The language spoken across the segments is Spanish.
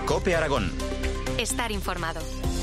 COPE Aragón. Estar informado.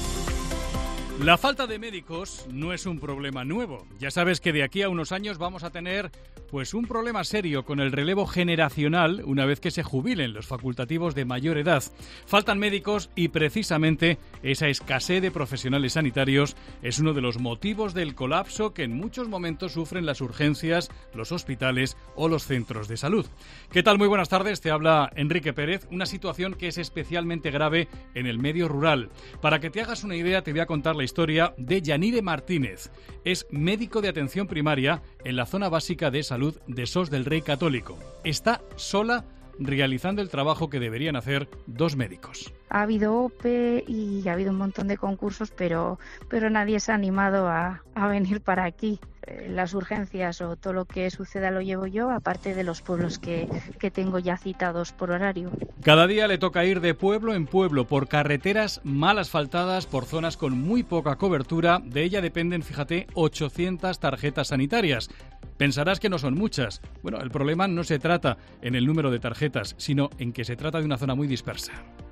La falta de médicos no es un problema nuevo. Ya sabes que de aquí a unos años vamos a tener un problema serio con el relevo generacional una vez que se jubilen los facultativos de mayor edad. Faltan médicos y precisamente esa escasez de profesionales sanitarios es uno de los motivos del colapso que en muchos momentos sufren las urgencias, los hospitales o los centros de salud. ¿Qué tal? Muy buenas tardes, te habla Enrique Pérez. Una situación que es especialmente grave en el medio rural. Para que te hagas una idea, te voy a contar la historia de Yanire Martínez. Es médico de atención primaria en la zona básica de salud de Sos del Rey Católico. Está sola realizando el trabajo que deberían hacer dos médicos. Ha habido OPE y ha habido un montón de concursos, pero nadie se ha animado a venir para aquí. Las urgencias o todo lo que suceda lo llevo yo, aparte de los pueblos que tengo ya citados por horario. Cada día le toca ir de pueblo en pueblo, por carreteras mal asfaltadas, por zonas con muy poca cobertura. De ella dependen, fíjate, 800 tarjetas sanitarias. Pensarás que no son muchas. Bueno, el problema no se trata en el número de tarjetas, sino en que se trata de una zona muy dispersa.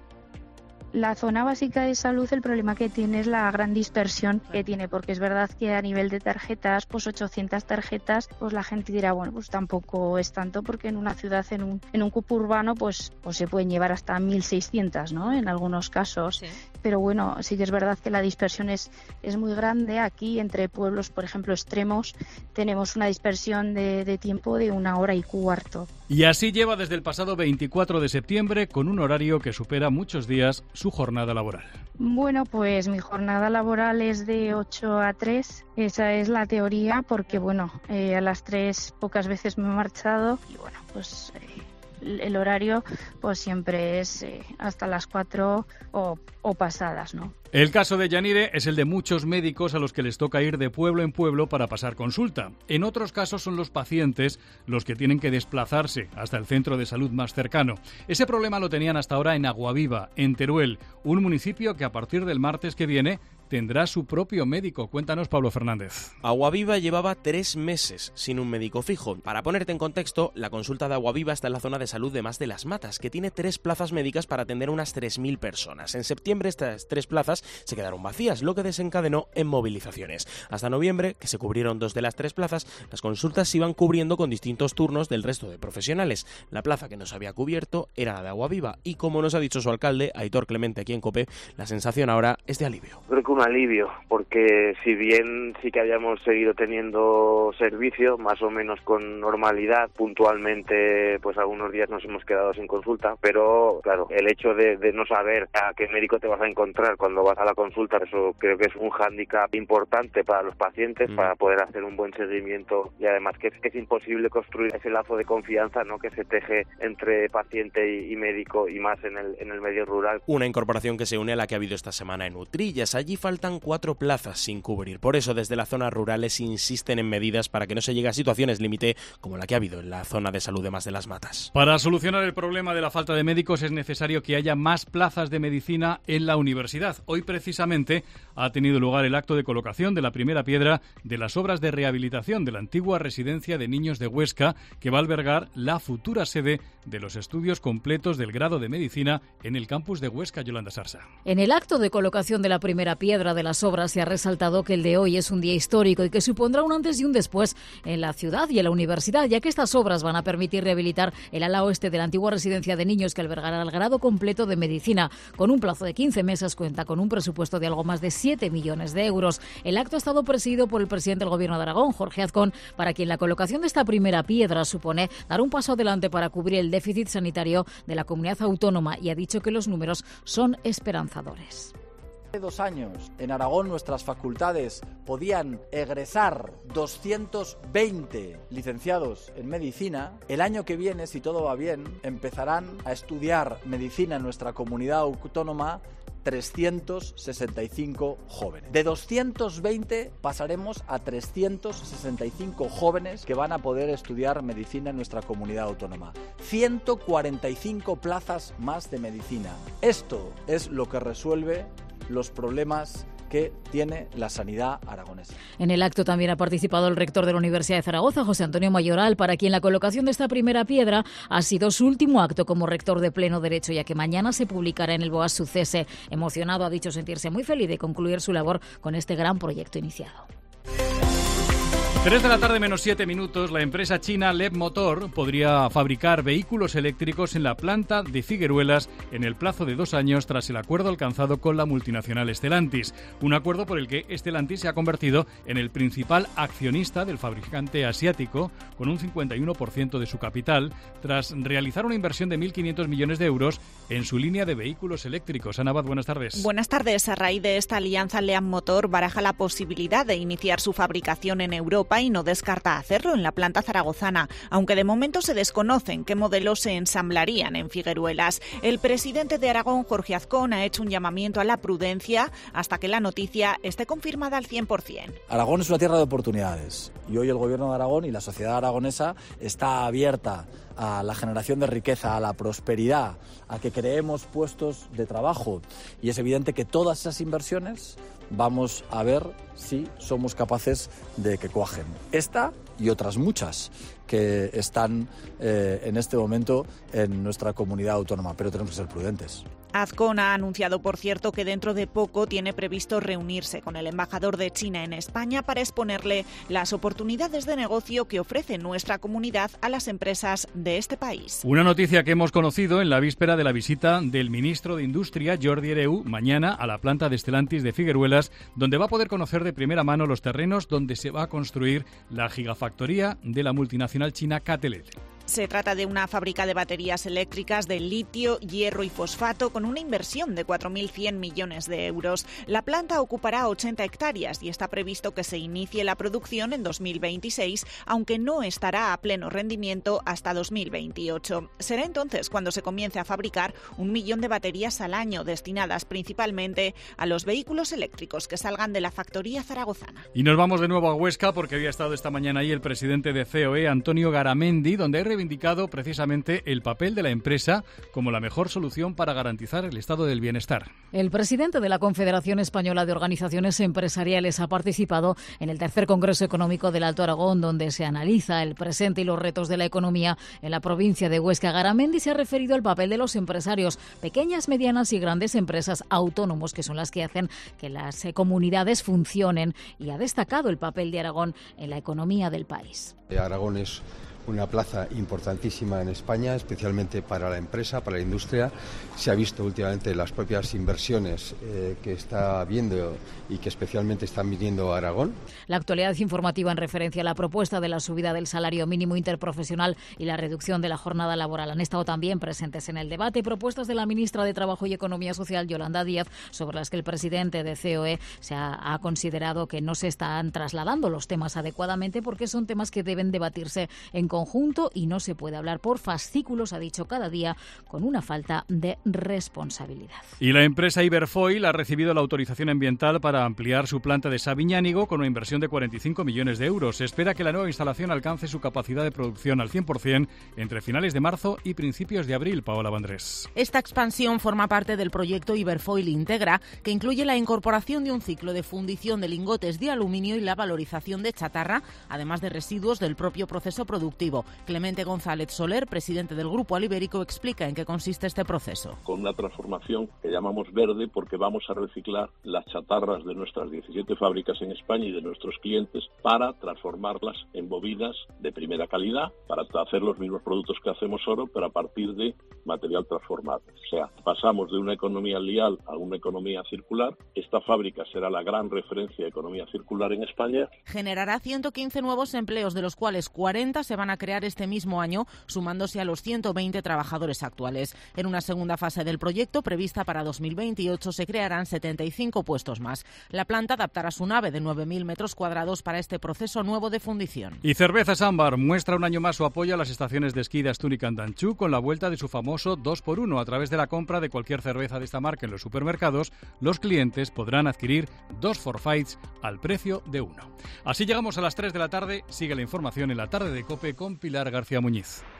La zona básica de salud, el problema que tiene es la gran dispersión que tiene, porque es verdad que a nivel de tarjetas, 800 tarjetas, la gente dirá, bueno, tampoco es tanto, porque en una ciudad, en un cupo urbano, se pueden llevar hasta 1.600, ¿no? En algunos casos. Sí. Pero bueno, sí que es verdad que la dispersión es muy grande. Aquí, entre pueblos, por ejemplo, extremos, tenemos una dispersión de tiempo de 1 hora y cuarto. Y así lleva desde el pasado 24 de septiembre, con un horario que supera muchos días su jornada laboral. Bueno, pues mi jornada laboral es de 8 a 3. Esa es la teoría, porque a las 3 pocas veces me he marchado y el horario siempre es hasta las 4 o pasadas, ¿no? El caso de Yanire es el de muchos médicos a los que les toca ir de pueblo en pueblo para pasar consulta. En otros casos son los pacientes los que tienen que desplazarse hasta el centro de salud más cercano. Ese problema lo tenían hasta ahora en Aguaviva, en Teruel, un municipio que a partir del martes que viene tendrá su propio médico. Cuéntanos, Pablo Fernández. Aguaviva llevaba 3 meses sin un médico fijo. Para ponerte en contexto, la consulta de Aguaviva está en la zona de salud de Mas de las Matas, que tiene 3 plazas médicas para atender a unas 3.000 personas. En septiembre estas 3 plazas se quedaron vacías, lo que desencadenó en movilizaciones. Hasta noviembre, que se cubrieron 2 de las 3 plazas, las consultas se iban cubriendo con distintos turnos del resto de profesionales. La plaza que no se había cubierto era la de Aguaviva y, como nos ha dicho su alcalde, Aitor Clemente, aquí en COPE, la sensación ahora es de alivio. Creo que un alivio, porque si bien sí que habíamos seguido teniendo servicio, más o menos con normalidad, puntualmente algunos días nos hemos quedado sin consulta, pero claro, el hecho de no saber a qué médico te vas a encontrar cuando vas a la consulta, eso creo que es un hándicap importante para los pacientes, para poder hacer un buen seguimiento, y además que es imposible construir ese lazo de confianza, ¿no?, que se teje entre paciente y médico, y más en el medio rural. Una incorporación que se une a la que ha habido esta semana en Utrillas. Allí faltan 4 plazas sin cubrir. Por eso, desde las zonas rurales insisten en medidas para que no se llegue a situaciones límite como la que ha habido en la zona de salud de Mas de las Matas. Para solucionar el problema de la falta de médicos es necesario que haya más plazas de medicina en la universidad. Hoy precisamente ha tenido lugar el acto de colocación de la primera piedra de las obras de rehabilitación de la antigua residencia de niños de Huesca, que va a albergar la futura sede de los estudios completos del grado de medicina en el campus de Huesca. Yolanda Sarsa. En el acto de colocación de la primera piedra de las obras se ha resaltado que el de hoy es un día histórico y que supondrá un antes y un después en la ciudad y en la universidad, ya que estas obras van a permitir rehabilitar el ala oeste de la antigua residencia de niños, que albergará el grado completo de medicina. Con un plazo de 15 meses, cuenta con un presupuesto de algo más de 7 millones de euros. El acto ha estado presidido por el presidente del Gobierno de Aragón, Jorge Azcón, para quien la colocación de esta primera piedra supone dar un paso adelante para cubrir el déficit sanitario de la comunidad autónoma, y ha dicho que los números son esperanzadores. Hace 2 años en Aragón nuestras facultades podían egresar 220 licenciados en medicina. El año que viene, si todo va bien, empezarán a estudiar medicina en nuestra comunidad autónoma 365 jóvenes. De 220 pasaremos a 365 jóvenes que van a poder estudiar medicina en nuestra comunidad autónoma. 145 plazas más de medicina. Esto es lo que resuelve los problemas que tiene la sanidad aragonesa. En el acto también ha participado el rector de la Universidad de Zaragoza, José Antonio Mayoral, para quien la colocación de esta primera piedra ha sido su último acto como rector de pleno derecho, ya que mañana se publicará en el BOAS su cese. Emocionado, ha dicho sentirse muy feliz de concluir su labor con este gran proyecto iniciado. 3 de la tarde menos 7 minutos, la empresa china Leapmotor podría fabricar vehículos eléctricos en la planta de Figueruelas en el plazo de 2 años tras el acuerdo alcanzado con la multinacional Stellantis. Un acuerdo por el que Stellantis se ha convertido en el principal accionista del fabricante asiático, con un 51% de su capital, tras realizar una inversión de 1.500 millones de euros en su línea de vehículos eléctricos. Ana Abad, buenas tardes. Buenas tardes. A raíz de esta alianza, Leapmotor baraja la posibilidad de iniciar su fabricación en Europa y no descarta hacerlo en la planta zaragozana, aunque de momento se desconocen qué modelos se ensamblarían en Figueruelas. El presidente de Aragón, Jorge Azcón, ha hecho un llamamiento a la prudencia hasta que la noticia esté confirmada al 100%. Aragón es una tierra de oportunidades y hoy el Gobierno de Aragón y la sociedad aragonesa está abierta a la generación de riqueza, a la prosperidad, a que creemos puestos de trabajo, y es evidente que todas esas inversiones vamos a ver si somos capaces de que cuajen. Esta y otras muchas que están en este momento en nuestra comunidad autónoma, pero tenemos que ser prudentes. Azcón ha anunciado, por cierto, que dentro de poco tiene previsto reunirse con el embajador de China en España para exponerle las oportunidades de negocio que ofrece nuestra comunidad a las empresas de este país. Una noticia que hemos conocido en la víspera de la visita del ministro de Industria, Jordi Hereu, mañana a la planta de Stellantis de Figueruelas, donde va a poder conocer de primera mano los terrenos donde se va a construir la gigafactoría de la multinacional china CATL. Se trata de una fábrica de baterías eléctricas de litio, hierro y fosfato con una inversión de 4.100 millones de euros. La planta ocupará 80 hectáreas y está previsto que se inicie la producción en 2026, aunque no estará a pleno rendimiento hasta 2028. Será entonces cuando se comience a fabricar 1 millón de baterías al año, destinadas principalmente a los vehículos eléctricos que salgan de la factoría zaragozana. Y nos vamos de nuevo a Huesca, porque había estado esta mañana ahí el presidente de COE, Antonio Garamendi, donde ha reivindicado precisamente el papel de la empresa como la mejor solución para garantizar el estado del bienestar. El presidente de la Confederación Española de Organizaciones Empresariales ha participado en el tercer Congreso Económico del Alto Aragón, donde se analiza el presente y los retos de la economía en la provincia de Huesca. Garamendi se ha referido al papel de los empresarios, pequeñas, medianas y grandes empresas autónomos, que son las que hacen que las comunidades funcionen, y ha destacado el papel de Aragón en la economía del país. Aragón es una plaza importantísima en España, especialmente para la empresa, para la industria. Se ha visto últimamente las propias inversiones que está habiendo y que especialmente están viniendo a Aragón. La actualidad informativa en referencia a la propuesta de la subida del salario mínimo interprofesional y la reducción de la jornada laboral. Han estado también presentes en el debate propuestas de la ministra de Trabajo y Economía Social, Yolanda Díaz, sobre las que el presidente de COE ha considerado que no se están trasladando los temas adecuadamente, porque son temas que deben debatirse en conjunto y no se puede hablar por fascículos, ha dicho, cada día, con una falta de responsabilidad. Y la empresa Iberfoil ha recibido la autorización ambiental para ampliar su planta de Sabiñánigo con una inversión de 45 millones de euros. Se espera que la nueva instalación alcance su capacidad de producción al 100% entre finales de marzo y principios de abril. Paola Vandrés. Esta expansión forma parte del proyecto Iberfoil Integra, que incluye la incorporación de un ciclo de fundición de lingotes de aluminio y la valorización de chatarra, además de residuos del propio proceso productivo. Clemente González Soler, presidente del Grupo Alibérico, explica en qué consiste este proceso. Con una transformación que llamamos verde, porque vamos a reciclar las chatarras de nuestras 17 fábricas en España y de nuestros clientes para transformarlas en bobinas de primera calidad, para hacer los mismos productos que hacemos oro, pero a partir de material transformado. O sea, pasamos de una economía lineal a una economía circular. Esta fábrica será la gran referencia de economía circular en España. Generará 115 nuevos empleos, de los cuales 40 se van a crear este mismo año, sumándose a los 120 trabajadores actuales. En una segunda fase del proyecto, prevista para 2028, se crearán 75 puestos más. La planta adaptará su nave de 9.000 metros cuadrados para este proceso nuevo de fundición. Y Cervezas Ámbar muestra un año más su apoyo a las estaciones de esquí de Astún y Candanchú con la vuelta de su famoso 2x1. A través de la compra de cualquier cerveza de esta marca en los supermercados, los clientes podrán adquirir 2 forfaits al precio de 1. Así llegamos a las 3 de la tarde. Sigue la información en la tarde de COPE con Pilar García Muñiz.